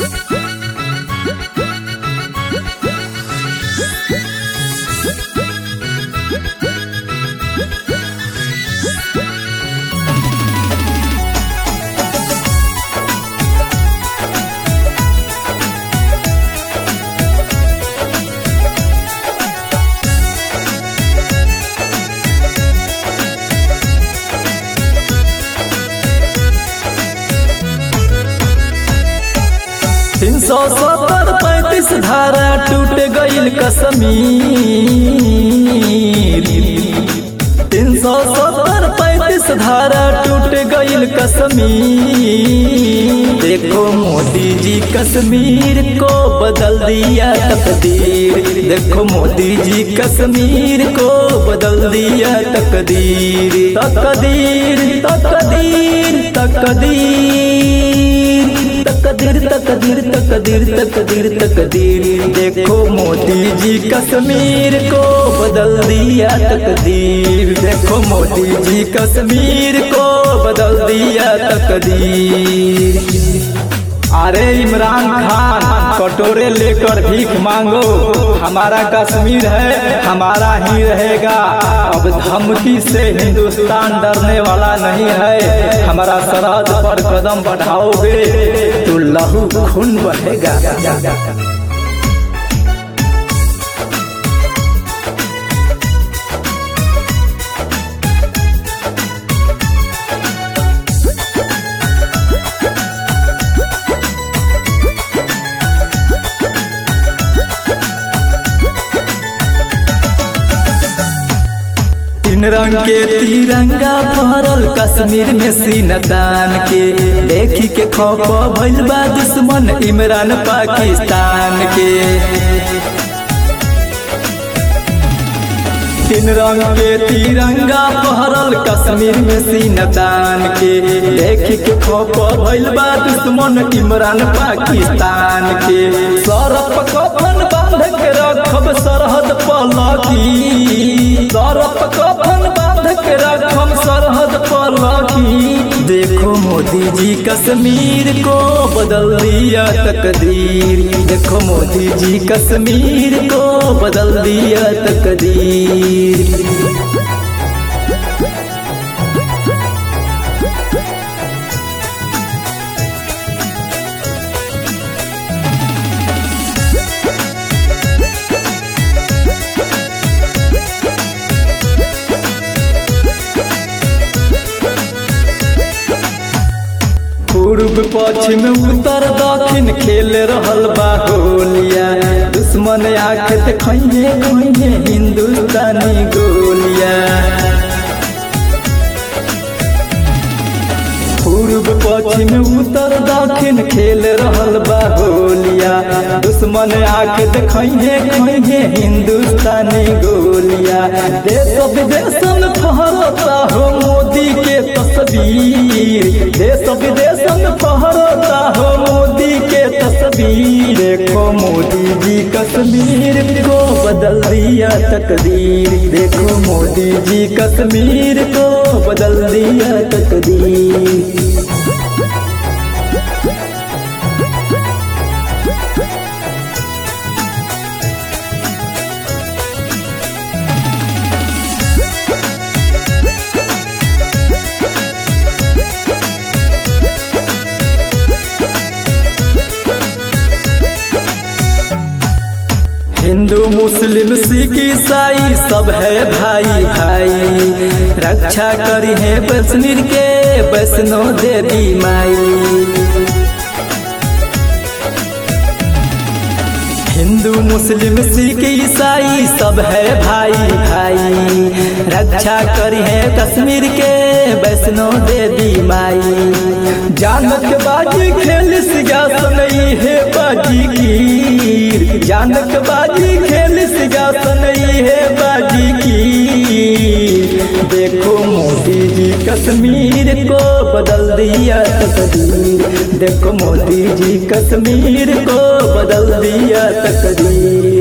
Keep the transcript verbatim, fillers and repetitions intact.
तीन सौ सत्तर पैंतीस धारा टूट गईल कश्मीर। तीन सौ सत्तर पैंतीस धारा टूट गईल कश्मीर। देखो मोदी जी कश्मीर को बदल दिया तकदीर। देखो मोदी जी कश्मीर को बदल दिया तकदीर। तकदीर तकदीर तकदीर तकदीर तकदीर तकदीर तकदीर तकदीर। देखो मोदी जी कश्मीर को बदल दिया तकदीर। देखो मोदी जी कश्मीर को बदल दिया तकदीर। अरे इमरान खान कटोरे लेकर भीख मांगो, हमारा कश्मीर है हमारा ही रहेगा। अब धमकी से हिंदुस्तान डरने वाला नहीं है। हमारा सरहद पर कदम बढ़ाओगे तो लहू खून बहेगा। तीन रंग के तिरंगा फहरल कश्मीर में सीनतान के। देखी के खौफ भइल बा दुश्मन इमरान पाकिस्तान के। तीन रंग के तिरंगा फहरल कश्मीर में सीनतान के। देखी के खौफ भइल बा दुश्मन इमरान पाकिस्तान के। सरफ कफन बांध के रखब सरहद पलकी। सरफ कफन बांध के रखम सरहद पलकी। देखो मोदी जी कश्मीर को बदल दिया तकदीर। देखो मोदी जी कश्मीर को बदल दिया तकदीर। पूर्व पश्चिम उत्तर दक्षिण खेल रहल बा होलिया। दुश्मन आँख देखइए खइए हिंदुस्तानी गोलिया। पूर्व पश्चिम उत्तर दक्षिण खेल रहल बा होलिया। दुश्मन आँख देखइए खइए हिंदुस्तानी गोलिया। देश विदेश में फहरता हो मोदी के तस्वीर। देश विदेश में फहरता हो मोदी के तस्वीर। देखो मोदी जी कश्मीर को बदल दिया तकदीर। देखो मोदी जी कश्मीर को बदल दिया तकदीर। हिंदू मुस्लिम सिख ईसाई सब है भाई भाई। रक्षा करी है कश्मीर के वैष्णो देवी माई। हिंदू मुस्लिम सिख ईसाई सब है भाई भाई। रक्षा करी है कश्मीर के वैष्णो देवी माई। जानक बाजी खेल सियासत नहीं है बाजी की। जानक बाजी खेल सियासत नहीं है बाजी की। देखो मोदी जी कश्मीर को बदल दिया तकदीर। देखो मोदी जी कश्मीर को बदल दिया तकदीर।